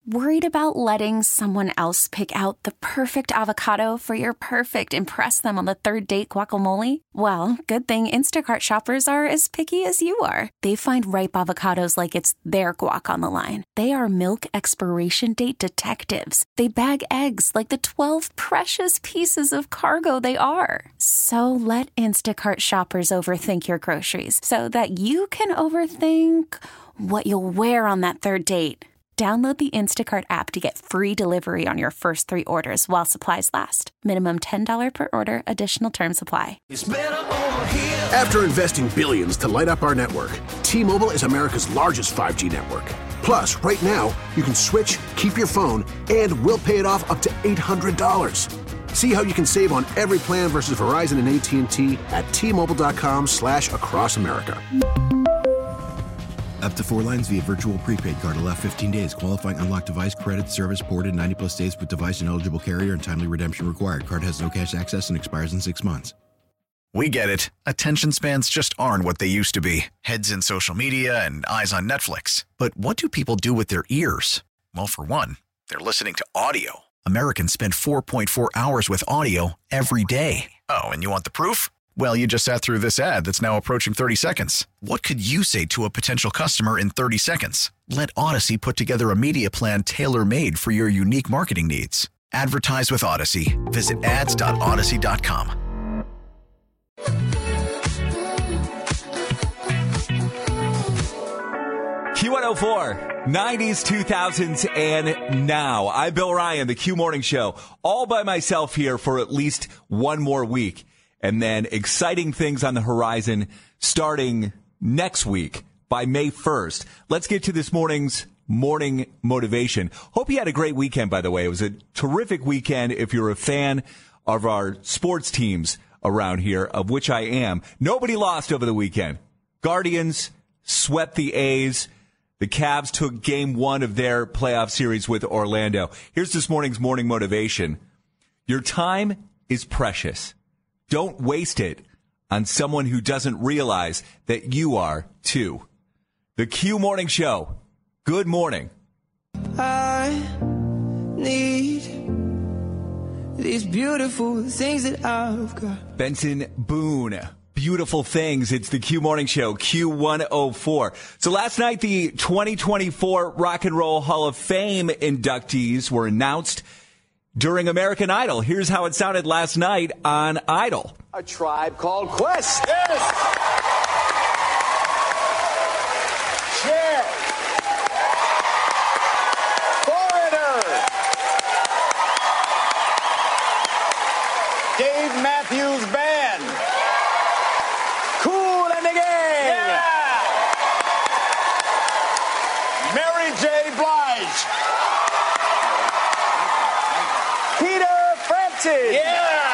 Worried about letting someone else pick out the perfect avocado for your perfect impress them on the third date guacamole? Well, good thing Instacart shoppers are as picky as you are. They find ripe avocados like it's their guac on the line. They are milk expiration date detectives. They bag eggs like the 12 precious pieces of cargo they are. So let Instacart shoppers overthink your groceries so that you can overthink what you'll wear on that third date. Download the Instacart app to get free delivery on your first 3 orders while supplies last. Minimum $10 per order. Additional terms apply. After investing billions to light up our network, T-Mobile is America's largest 5G network. Plus, right now, you can switch, keep your phone, and we'll pay it off up to $800. See how you can save on every plan versus Verizon and AT&T at T-Mobile.com/across America. Up to 4 lines via virtual prepaid card. Allow 15 days. Qualifying unlocked device credit service ported 90-plus days with device and eligible carrier and timely redemption required. Card has no cash access and expires in 6 months. We get it. Attention spans just aren't what they used to be. Heads in social media and eyes on Netflix. But what do people do with their ears? Well, for one, they're listening to audio. Americans spend 4.4 hours with audio every day. Oh, and you want the proof? Well, you just sat through this ad that's now approaching 30 seconds. What could you say to a potential customer in 30 seconds? Let Odyssey put together a media plan tailor-made for your unique marketing needs. Advertise with Odyssey. Visit ads.odyssey.com. Q104, 90s, 2000s, and now. I'm Bill Ryan, the Q Morning Show, all by myself here for at least one more week. And then exciting things on the horizon starting next week by May 1st. Let's get to this morning's morning motivation. Hope you had a great weekend, by the way. It was a terrific weekend if you're a fan of our sports teams around here, of which I am. Nobody lost over the weekend. Guardians swept the A's. The Cavs took game 1 of their playoff series with Orlando. Here's this morning's morning motivation. Your time is precious. Don't waste it on someone who doesn't realize that you are too. The Q Morning Show. Good morning. I need these beautiful things that I've got. Benson Boone. Beautiful things. It's the Q Morning Show, Q104. So last night, the 2024 Rock and Roll Hall of Fame inductees were announced during American Idol. Here's how it sounded last night on Idol. A Tribe Called Quest. Yes. Cher. Foreigner. Dave Matthews Band. Kool and the Gang. Yeah. Mary J. Blige. Yeah!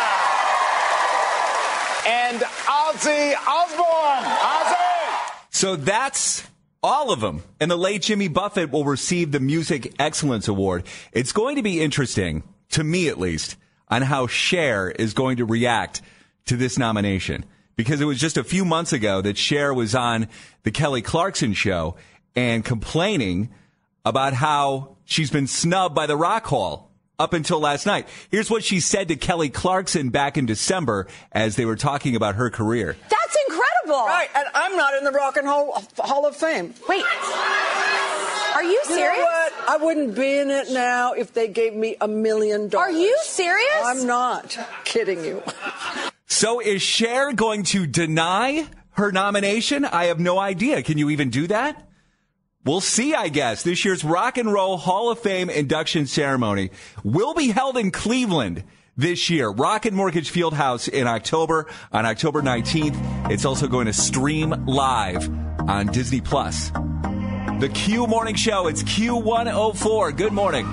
And Ozzy Osbourne. Ozzy! So that's all of them. And the late Jimmy Buffett will receive the Music Excellence Award. It's going to be interesting, to me at least, on how Cher is going to react to this nomination. Because it was just a few months ago that Cher was on the Kelly Clarkson show and complaining about how she's been snubbed by the Rock Hall up until last night. Here's what she said to Kelly Clarkson back in December as they were talking about her career. That's incredible. Right, and I'm not in the Rock and Roll Hall of Fame. Wait, are you serious? You know what? I wouldn't be in it now if they gave me $1 million. Are you serious? I'm not kidding you. So is Cher going to deny her nomination? I have no idea. Can you even do that? We'll see, I guess. This year's Rock and Roll Hall of Fame induction ceremony will be held in Cleveland this year. Rocket Mortgage Fieldhouse in October, on October 19th. It's also going to stream live on Disney+. The Q Morning Show, it's Q104. Good morning.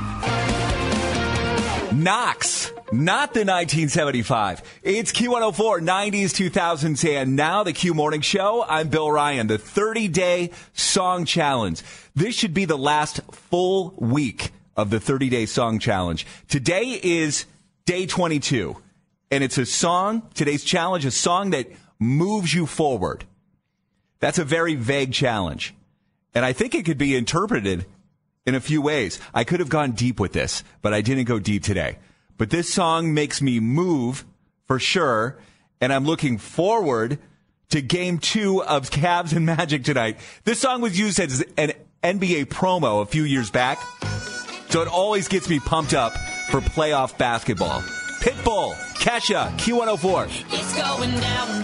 Knox, not the 1975. It's Q104, 90s, 2000s, and now the Q Morning Show. I'm Bill Ryan, the 30-day song challenge. This should be the last full week of the 30-day song challenge. Today is day 22, and it's a song, today's challenge, a song that moves you forward. That's a very vague challenge, and I think it could be interpreted in a few ways. I could have gone deep with this, but I didn't go deep today. But this song makes me move for sure, and I'm looking forward to Game 2 of Cavs and Magic tonight. This song was used as an NBA promo a few years back, so it always gets me pumped up for playoff basketball. Pitbull, Kesha, Q104. It's going down.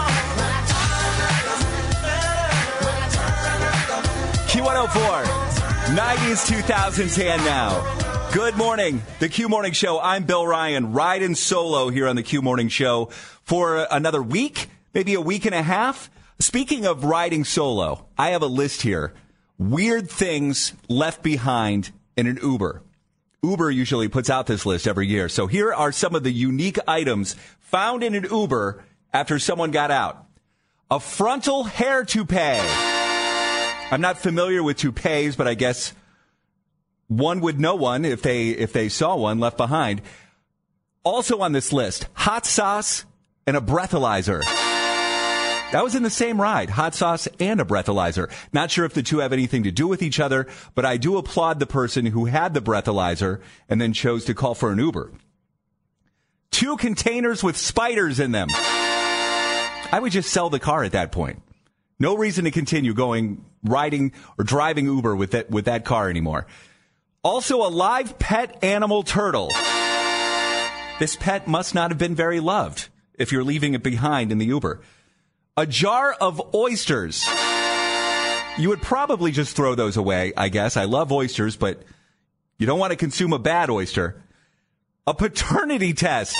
Q104, 90s, 2000s, and now. Good morning. The Q Morning Show. I'm Bill Ryan, riding solo here on the Q Morning Show for another week, maybe a week and a half. Speaking of riding solo, I have a list here. Weird things left behind in an Uber. Uber usually puts out this list every year. So here are some of the unique items found in an Uber after someone got out. A frontal hair toupee. I'm not familiar with toupees, but I guess one would know one if they saw one left behind. Also on this list, hot sauce and a breathalyzer. That was in the same ride, hot sauce and a breathalyzer. Not sure if the two have anything to do with each other, but I do applaud the person who had the breathalyzer and then chose to call for an Uber. 2 containers with spiders in them. I would just sell the car at that point. No reason to continue riding or driving Uber with that car anymore. Also, a live pet animal turtle. This pet must not have been very loved if you're leaving it behind in the Uber. A jar of oysters. You would probably just throw those away, I guess. I love oysters, but you don't want to consume a bad oyster. A paternity test.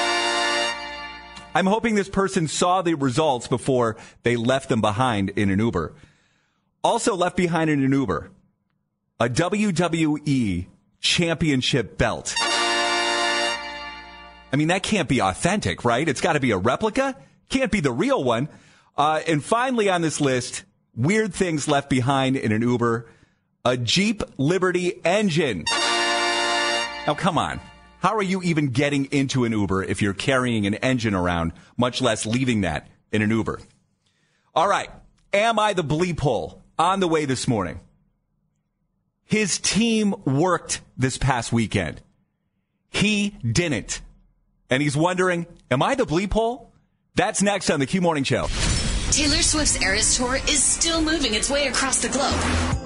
I'm hoping this person saw the results before they left them behind in an Uber. Also left behind in an Uber, a WWE championship belt. I mean, that can't be authentic, right? It's got to be a replica. Can't be the real one. And finally on this list, weird things left behind in an Uber, a Jeep Liberty engine. Now, come on. How are you even getting into an Uber if you're carrying an engine around, much less leaving that in an Uber? All right. Am I the bleep hole? On the way this morning. His team worked this past weekend. He didn't. And he's wondering, am I the bleep hole? That's next on the Q Morning Show. Taylor Swift's Eras Tour is still moving its way across the globe.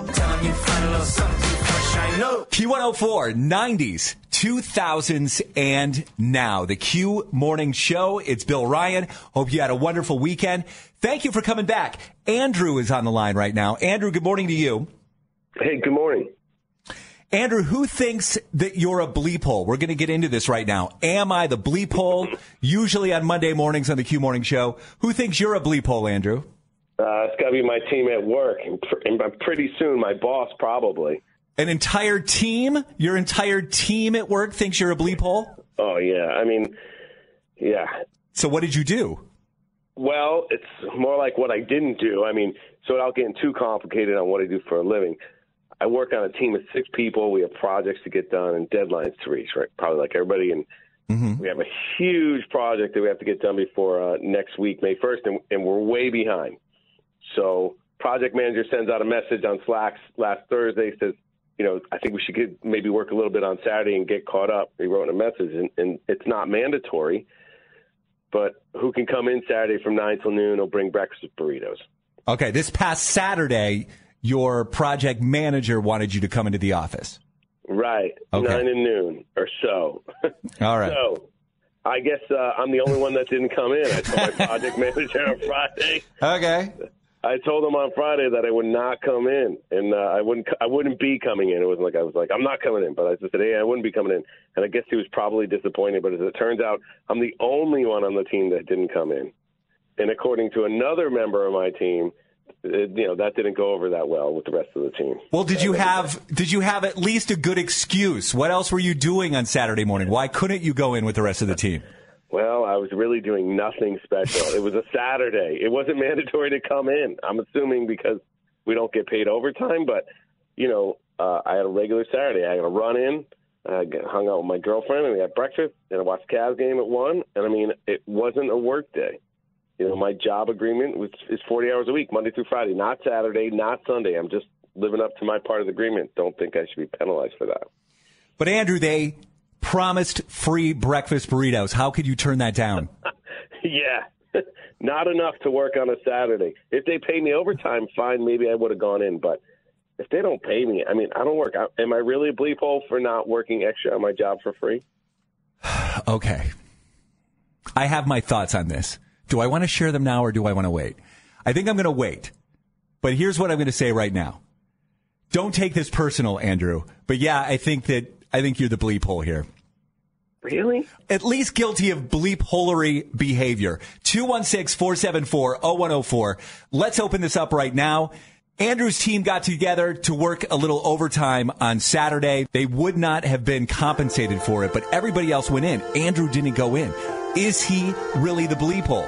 Q104, 90s, 2000s, and now. The Q Morning Show. It's Bill Ryan. Hope you had a wonderful weekend. Thank you for coming back. Andrew is on the line right now. Andrew, good morning to you. Hey, good morning. Andrew, who thinks that you're a bleep hole? We're going to get into this right now. Am I the bleep hole? Usually on Monday mornings on the Q Morning Show. Who thinks you're a bleep hole, Andrew? It's got to be my team at work. And pretty soon, my boss probably. An entire team? Your entire team at work thinks you're a bleep hole? Oh, yeah. I mean, yeah. So what did you do? Well, it's more like what I didn't do. I mean, so without getting too complicated on what I do for a living, I work on a team of 6 people. We have projects to get done and deadlines to reach, right? Probably like everybody. And we have a huge project that we have to get done before next week, May 1st, and we're way behind. So project manager sends out a message on Slack last Thursday, says, you know, I think we should maybe work a little bit on Saturday and get caught up. He wrote in a message, and it's not mandatory, but who can come in Saturday from 9 till noon? He'll bring breakfast with burritos. Okay, this past Saturday, your project manager wanted you to come into the office. Right, okay. 9 and noon or so. All right. So I guess I'm the only one that didn't come in. I told my project manager on Friday. Okay. I told him on Friday that I would not come in, and I wouldn't be coming in. It wasn't like I was like, I'm not coming in, but I just said, hey, I wouldn't be coming in. And I guess he was probably disappointed, but as it turns out, I'm the only one on the team that didn't come in. And according to another member of my team, that didn't go over that well with the rest of the team. Well, did you have at least a good excuse? What else were you doing on Saturday morning? Why couldn't you go in with the rest of the team? Well, I was really doing nothing special. It was a Saturday. It wasn't mandatory to come in. I'm assuming because we don't get paid overtime. But, I had a regular Saturday. I had a run in. I hung out with my girlfriend, and we had breakfast, and I watched the Cavs game at 1. And, I mean, it wasn't a work day. My job agreement is 40 hours a week, Monday through Friday, not Saturday, not Sunday. I'm just living up to my part of the agreement. Don't think I should be penalized for that. But, Andrew, they promised free breakfast burritos. How could you turn that down? Yeah, not enough to work on a Saturday. If they pay me overtime, fine, maybe I would have gone in. But if they don't pay me, I mean, I don't work. Am I really a bleep hole for not working extra on my job for free? Okay. I have my thoughts on this. Do I want to share them now or do I want to wait? I think I'm going to wait. But here's what I'm going to say right now. Don't take this personal, Andrew. But yeah, I think you're the bleep hole here. Really? At least guilty of bleep holery behavior. 216-474-0104. Let's open this up right now. Andrew's team got together to work a little overtime on Saturday. They would not have been compensated for it, but everybody else went in. Andrew didn't go in. Is he really the bleep hole?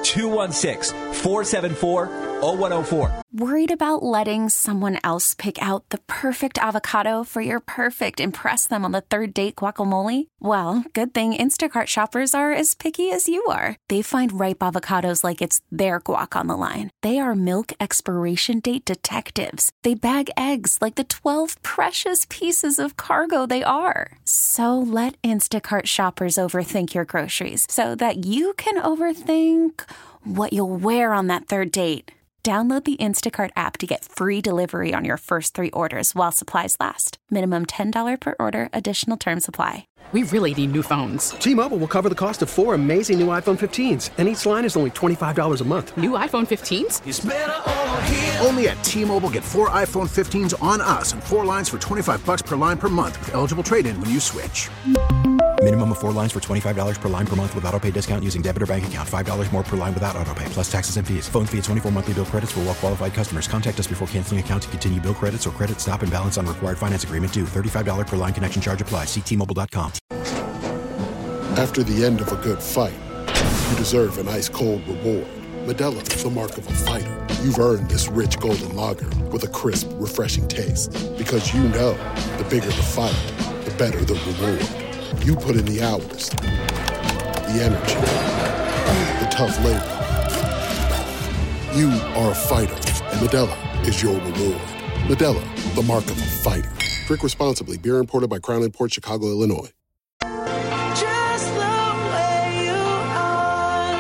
216-474-0104. Worried about letting someone else pick out the perfect avocado for your perfect impress them on the third date guacamole? Well, good thing Instacart shoppers are as picky as you are. They find ripe avocados like it's their guac on the line. They are milk expiration date detectives. They bag eggs like the 12 precious pieces of cargo they are. So let Instacart shoppers overthink your groceries so that you can overthink what you'll wear on that third date. Download the Instacart app to get free delivery on your first 3 orders while supplies last. Minimum $10 per order. Additional terms apply. We really need new phones. T-Mobile will cover the cost of 4 amazing new iPhone 15s, and each line is only $25 a month. New iPhone 15s? It's better over here. Only at T-Mobile, get 4 iPhone 15s on us and 4 lines for $25 per line per month with eligible trade-in when you switch. Minimum of 4 lines for $25 per line per month with autopay discount using debit or bank account. $5 more per line without autopay, plus taxes and fees. Phone fee at 24 monthly bill credits for well-qualified customers. Contact us before canceling account to continue bill credits or credit stop and balance on required finance agreement due. $35 per line connection charge applies. See T-Mobile.com. After the end of a good fight, you deserve an ice-cold reward. Modelo is the mark of a fighter. You've earned this rich golden lager with a crisp, refreshing taste. Because you know, the bigger the fight, the better the reward. You put in the hours, the energy, the tough labor. You are a fighter, and Modelo is your reward. Modelo, the mark of a fighter. Drink responsibly. Beer imported by Crown Imports, Chicago, Illinois. Just the way you are.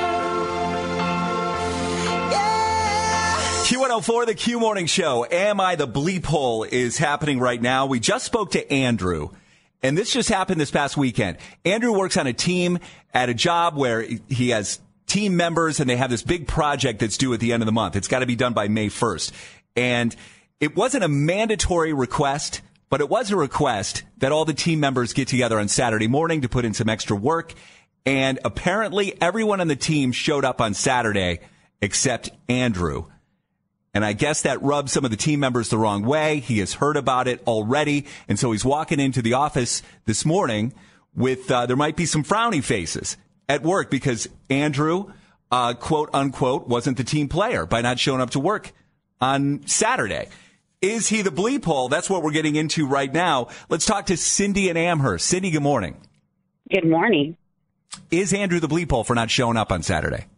Yeah. Q104, the Q Morning Show. Am I the bleep hole is happening right now. We just spoke to Andrew. And this just happened this past weekend. Andrew works on a team at a job where he has team members and they have this big project that's due at the end of the month. It's got to be done by May 1st. And it wasn't a mandatory request, but it was a request that all the team members get together on Saturday morning to put in some extra work. And apparently everyone on the team showed up on Saturday except Andrew. And I guess that rubbed some of the team members the wrong way. He has heard about it already. And so he's walking into the office this morning with, there might be some frowny faces at work because Andrew, quote unquote, wasn't the team player by not showing up to work on Saturday. Is he the bleep hole? That's what we're getting into right now. Let's talk to Cindy in Amherst. Cindy, good morning. Good morning. Is Andrew the bleep hole for not showing up on Saturday?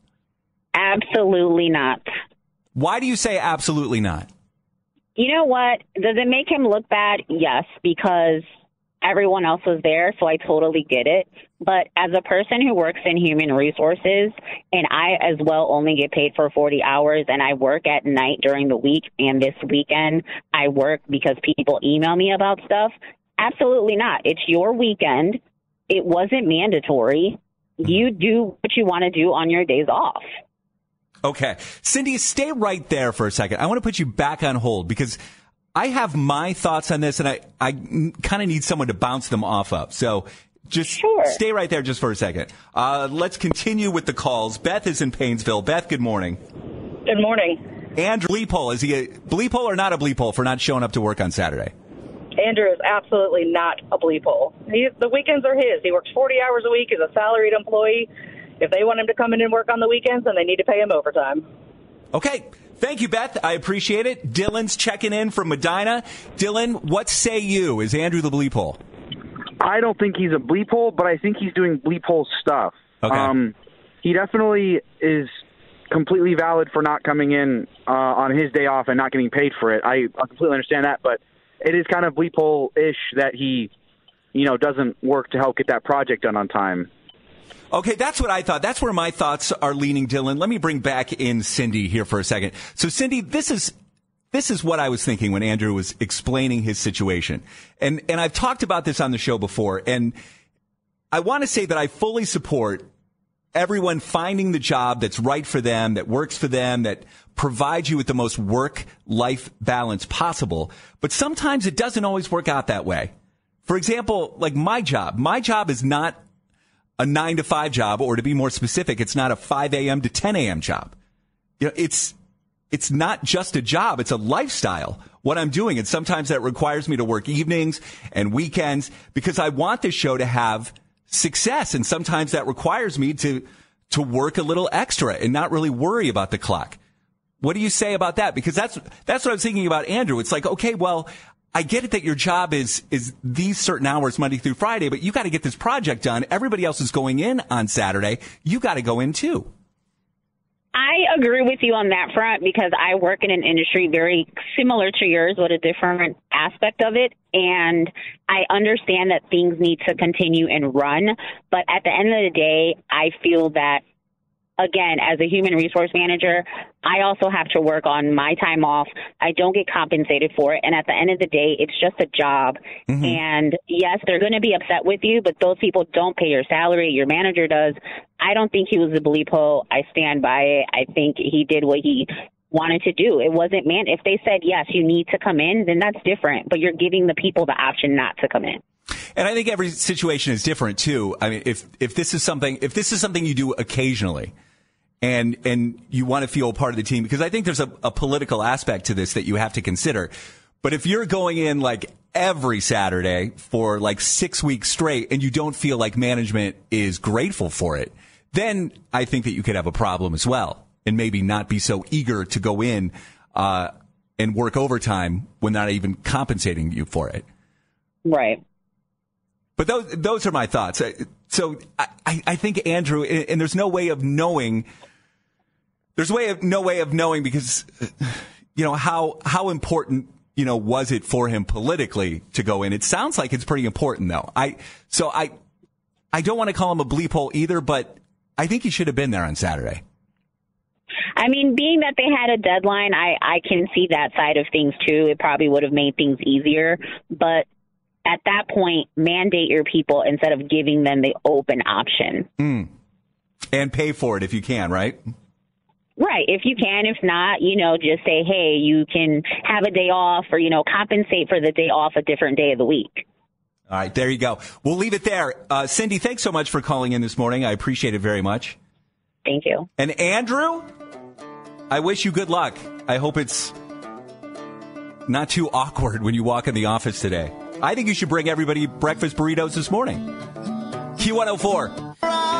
Absolutely not. Why do you say absolutely not? You know what? Does it make him look bad? Yes, because everyone else was there, so I totally get it. But as a person who works in human resources, and I as well only get paid for 40 hours, and I work at night during the week, and this weekend I work because people email me about stuff, absolutely not. It's your weekend. It wasn't mandatory. You do what you want to do on your days off. Okay. Cindy, stay right there for a second. I want to put you back on hold because I have my thoughts on this, and I kind of need someone to bounce them off of. So just stay right there just for a second. Let's continue with the calls. Beth is in Painesville. Beth, good morning. Good morning. Andrew, bleep hole. Is he a bleep hole or not a bleep hole for not showing up to work on Saturday? Andrew is absolutely not a bleep hole. The weekends are his. He works 40 hours a week as a salaried employee. If they want him to come in and work on the weekends, then they need to pay him overtime. Okay. Thank you, Beth. I appreciate it. Dylan's checking in from Medina. Dylan, what say you? Is Andrew the bleep hole? I don't think he's a bleep hole, but I think he's doing bleep hole stuff. Okay. He definitely is completely valid for not coming in on his day off and not getting paid for it. I completely understand that, but it is kind of bleep hole-ish that he, doesn't work to help get that project done on time. Okay, that's what I thought. That's where my thoughts are leaning, Dylan. Let me bring back in Cindy here for a second. So, Cindy, this is what I was thinking when Andrew was explaining his situation. And I've talked about this on the show before, and I want to say that I fully support everyone finding the job that's right for them, that works for them, that provides you with the most work-life balance possible. But sometimes it doesn't always work out that way. For example, like my job is not a 9-to-5 job, or to be more specific, it's not a 5 a.m. to 10 a.m. job. It's not just a job, it's a lifestyle, what I'm doing. And sometimes that requires me to work evenings and weekends because I want this show to have success. And sometimes that requires me to work a little extra and not really worry about the clock. What do you say about that? Because that's what I was thinking about, Andrew. It's like, okay, well, I get it that your job is these certain hours Monday through Friday, but you got to get this project done. Everybody else is going in on Saturday. You got to go in too. I agree with you on that front because I work in an industry very similar to yours with a different aspect of it. And I understand that things need to continue and run. But at the end of the day, I feel that, again, as a human resource manager, I also have to work on my time off. I don't get compensated for it. And at the end of the day, it's just a job. Mm-hmm. And yes, they're going to be upset with you, but those people don't pay your salary. Your manager does. I don't think he was a bleep hole. I stand by it. I think he did what he wanted to do. It wasn't, if they said, yes, you need to come in, then that's different. But you're giving the people the option not to come in. And I think every situation is different too. I mean, if this is something you do occasionally, and you want to feel part of the team, because I think there's a political aspect to this that you have to consider. But if you're going in like every Saturday for like 6 weeks straight and you don't feel like management is grateful for it, then I think that you could have a problem as well and maybe not be so eager to go in and work overtime when they're not even compensating you for it. Right. But those are my thoughts. So I think, Andrew, and there's no way of knowing. There's no way of knowing because, how important, was it for him politically to go in? It sounds like it's pretty important, though. I don't want to call him a bleep hole either, but I think he should have been there on Saturday. I mean, being that they had a deadline, I can see that side of things, too. It probably would have made things easier. But at that point, mandate your people instead of giving them the open option. And pay for it if you can, right? Right. If you can. If not, just say, hey, you can have a day off or, compensate for the day off a different day of the week. All right. There you go. We'll leave it there. Cindy, thanks so much for calling in this morning. I appreciate it very much. Thank you. And Andrew, I wish you good luck. I hope it's not too awkward when you walk in the office today. I think you should bring everybody breakfast burritos this morning. Q104.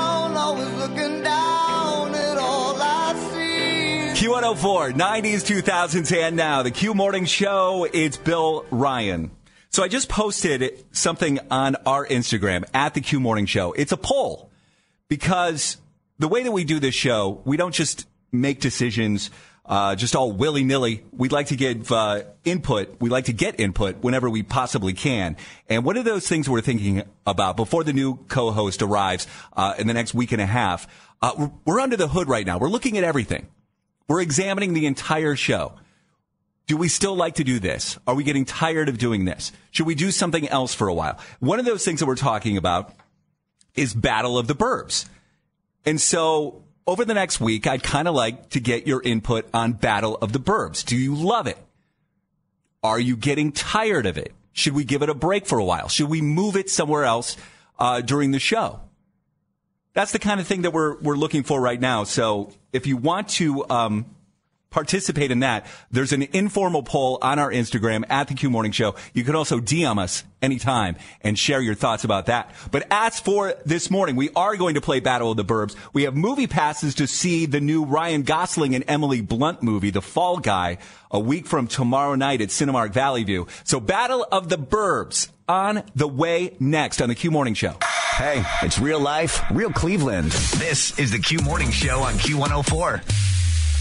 Q104, 90s, 2000s, and now. The Q Morning Show, it's Bill Ryan. So I just posted something on our Instagram, at the Q Morning Show. It's a poll, because the way that we do this show, we don't just make decisions just all willy-nilly. We'd like to give input. We like to get input whenever we possibly can. And one of those things we're thinking about before the new co-host arrives in the next week and a half, we're under the hood right now. We're looking at everything. We're examining the entire show. Do we still like to do this? Are we getting tired of doing this? Should we do something else for a while? One of those things that we're talking about is Battle of the Burbs. And so over the next week, I'd kind of like to get your input on Battle of the Burbs. Do you love it? Are you getting tired of it? Should we give it a break for a while? Should we move it somewhere else during the show? That's the kind of thing that we're looking for right now. So if you want to participate in that, there's an informal poll on our Instagram at the Q Morning Show. You can also DM us anytime and share your thoughts about that. But as for this morning, we are going to play Battle of the Burbs. We have movie passes to see the new Ryan Gosling and Emily Blunt movie, The Fall Guy, a week from tomorrow night at Cinemark Valley View. So Battle of the Burbs on the way next on the Q Morning Show. Hey, it's real life, real Cleveland. This is the Q Morning Show on Q104.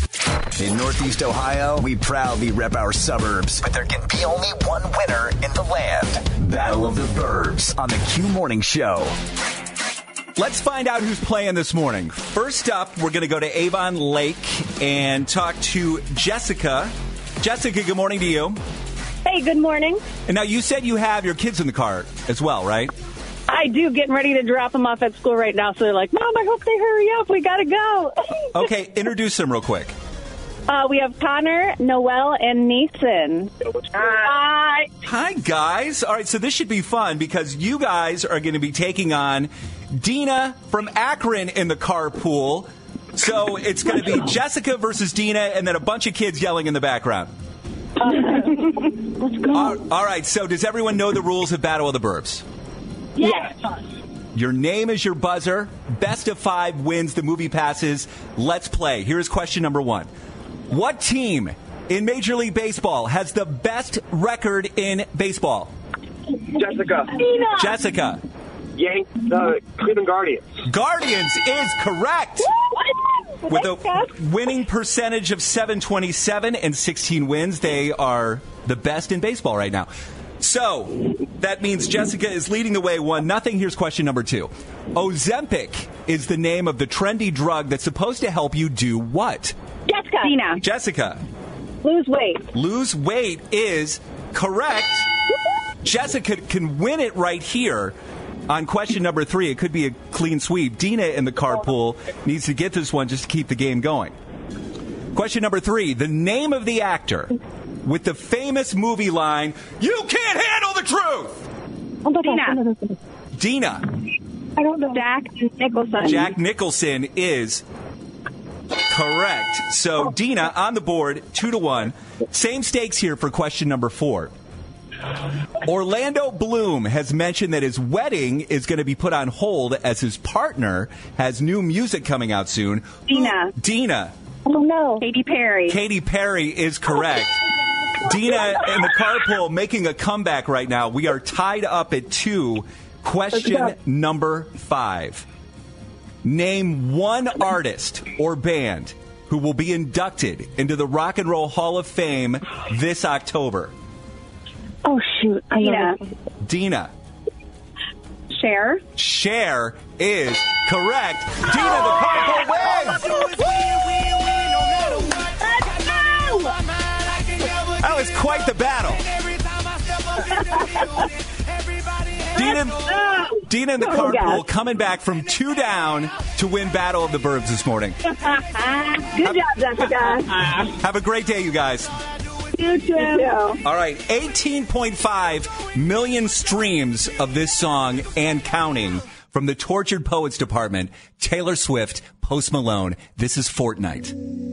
In Northeast Ohio, we proudly rep our suburbs, but there can be only one winner in the land. Battle of the Burbs on the Q Morning Show. Let's find out who's playing this morning. First up, we're going to go to Avon Lake and talk to Jessica. Jessica, good morning to you. Hey, good morning. And now you said you have your kids in the car as well, right? I do, getting ready to drop them off at school right now, so they're like, Mom, I hope they hurry up. We got to go. Okay, introduce them real quick. We have Connor, Noelle, and Nathan. Hi. Hi, guys. All right, so this should be fun because you guys are going to be taking on Dina from Akron in the carpool. So it's going to be Jessica versus Dina and then a bunch of kids yelling in the background. Let's go. All right, so does everyone know the rules of Battle of the Burbs? Yes. Your name is your buzzer. Best of 5 wins the movie passes. Let's play. Here's question number 1. What team in Major League Baseball has the best record in baseball? Jessica. Jessica. Cleveland Guardians. Guardians is correct. With a winning percentage of 727 and 16 wins, they are the best in baseball right now. So that means Jessica is leading the way 1-0. Here's question number 2. Ozempic is the name of the trendy drug that's supposed to help you do what? Jessica. Dina. Jessica. Lose weight. Lose weight is correct. Jessica can win it right here. On question number 3, it could be a clean sweep. Dina in the carpool needs to get this one just to keep the game going. Question number 3, the name of the actor with the famous movie line, "You can't handle the truth." Dina. Dina. I don't know. Jack Nicholson. Jack Nicholson is correct. So Dina on the board, 2-1. Same stakes here for question number 4. Orlando Bloom has mentioned that his wedding is going to be put on hold as his partner has new music coming out soon. Dina. Oh, no. Katy Perry. Katy Perry is correct. Dina in the carpool making a comeback right now. We are tied up at 2. Question number 5. Name one artist or band who will be inducted into the Rock and Roll Hall of Fame this October. Oh, shoot. Dina. Cher. Cher is correct. Dina, the carpool wins! That was quite the battle. Dina in the carpool coming back from 2 down to win Battle of the Burbs this morning. Good job, Jessica. Have a great day, you guys. You too. All right, 18.5 million streams of this song and counting from the Tortured Poets Department. Taylor Swift, Post Malone. This is Fortnite.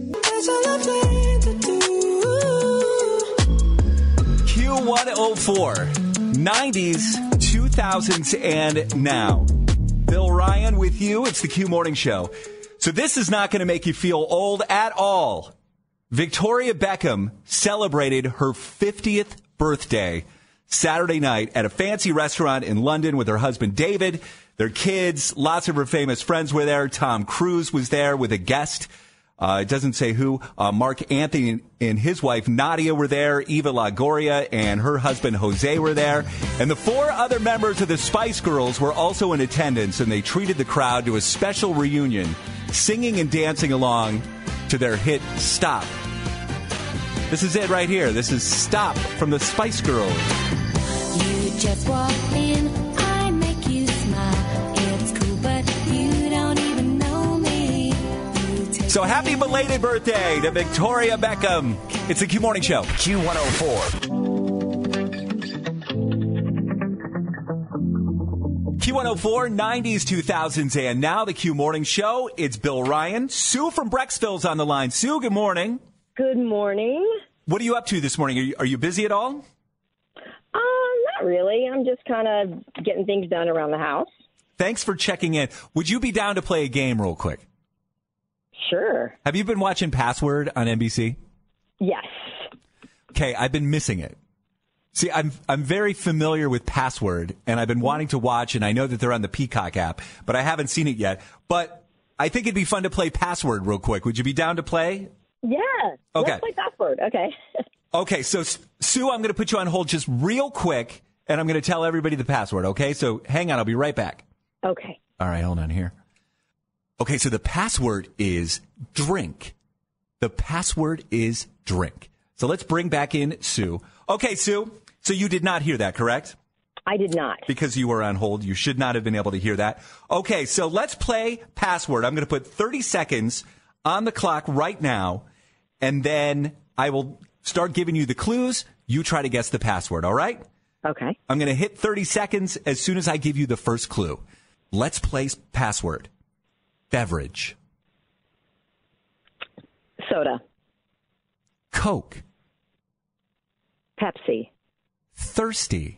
Q104, 90s, 2000s, and now. Bill Ryan with you. It's the Q Morning Show. So this is not going to make you feel old at all. Victoria Beckham celebrated her 50th birthday Saturday night at a fancy restaurant in London with her husband David, their kids, lots of her famous friends were there. Tom Cruise was there with a guest. It doesn't say who. Mark Anthony and his wife Nadia were there. Eva Longoria and her husband Jose were there. And the 4 other members of the Spice Girls were also in attendance, and they treated the crowd to a special reunion, singing and dancing along to their hit Stop. This is it right here. This is Stop from the Spice Girls. You just walk in, I make you smile. It's cool, but you don't even know me. So happy belated birthday to Victoria Beckham. It's the Q Morning Show. Q104. Q104, 90s, 2000s, and now the Q Morning Show. It's Bill Ryan. Sue from Brecksville's on the line. Sue, good morning. Good morning. What are you up to this morning? Are you busy at all? Not really. I'm just kind of getting things done around the house. Thanks for checking in. Would you be down to play a game real quick? Sure. Have you been watching Password on NBC? Yes. Okay, I've been missing it. See, I'm very familiar with Password, and I've been wanting to watch, and I know that they're on the Peacock app, but I haven't seen it yet. But I think it'd be fun to play Password real quick. Would you be down to play? Yeah. Okay. Let's play password. Okay. Okay, so Sue, I'm going to put you on hold just real quick, and I'm going to tell everybody the password, okay? So hang on, I'll be right back. Okay. All right, hold on here. Okay, so the password is drink. The password is drink. So let's bring back in Sue. Okay, Sue, so you did not hear that, correct? I did not. Because you were on hold. You should not have been able to hear that. Okay, so let's play password. I'm going to put 30 seconds on the clock right now, and then I will start giving you the clues. You try to guess the password, all right? Okay. I'm going to hit 30 seconds as soon as I give you the first clue. Let's play password. Beverage. Soda. Coke. Pepsi. Thirsty.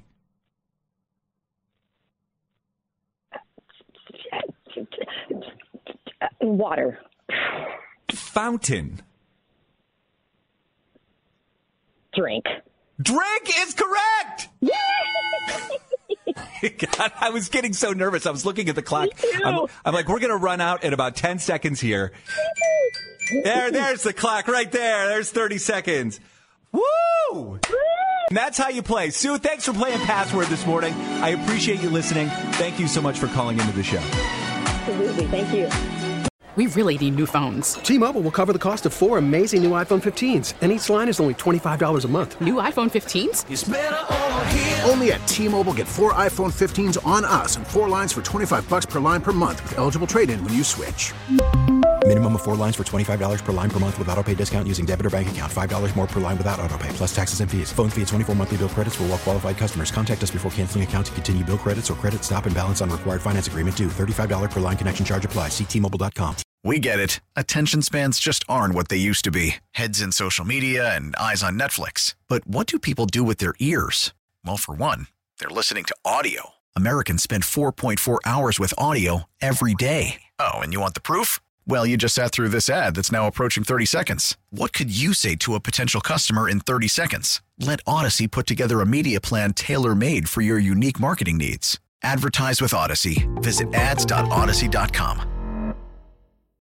Water. Fountain. Drink. Drink is correct! Yay! God, I was getting so nervous. I was looking at the clock. I'm like, we're going to run out in about 10 seconds here. There's the clock right there. There's 30 seconds. Woo! And that's how you play. Sue, thanks for playing Password this morning. I appreciate you listening. Thank you so much for calling into the show. Absolutely. Thank you. We really need new phones. T-Mobile will cover the cost of 4 amazing new iPhone 15s, and each line is only $25 a month. New iPhone 15s? It's better over here. Only at T-Mobile, get 4 iPhone 15s on us and 4 lines for $25 per line per month with eligible trade-in when you switch. Minimum of 4 lines for $25 per line per month with autopay discount using debit or bank account. $5 more per line without autopay, plus taxes and fees. Phone fee at 24 monthly bill credits for well-qualified customers. Contact us before canceling account to continue bill credits or credit stop and balance on required finance agreement due. $35 per line connection charge applies. See T-Mobile.com. We get it. Attention spans just aren't what they used to be. Heads in social media and eyes on Netflix. But what do people do with their ears? Well, for one, they're listening to audio. Americans spend 4.4 hours with audio every day. Oh, and you want the proof? Well, you just sat through this ad that's now approaching 30 seconds. What could you say to a potential customer in 30 seconds? Let Odyssey put together a media plan tailor-made for your unique marketing needs. Advertise with Odyssey. Visit ads.odyssey.com.